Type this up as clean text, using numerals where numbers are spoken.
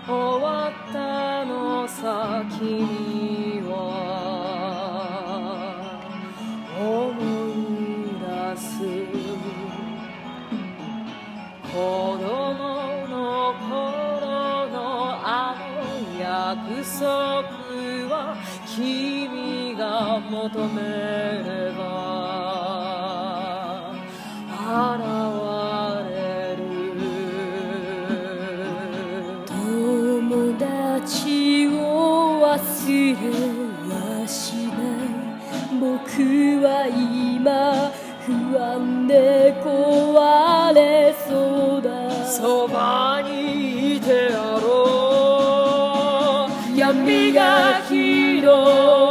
終わったのさ君は思い出す子供の頃のあの約束は君が求めれば現れる友達を忘れはしない僕は今不安で壊れそうだそばにいてやろう闇が広い